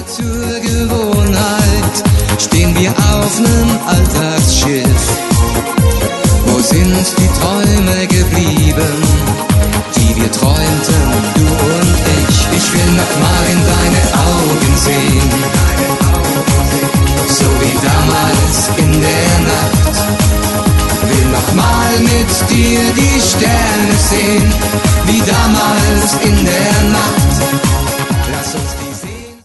Zur Gewohnheit stehen wir auf nem Alltagsschiff. Wo sind die Träume geblieben, die wir träumten, du und ich? Ich will noch mal in deine Augen sehen, so wie damals in der Nacht. Will noch mal mit dir die Sterne sehen, wie damals in der Nacht.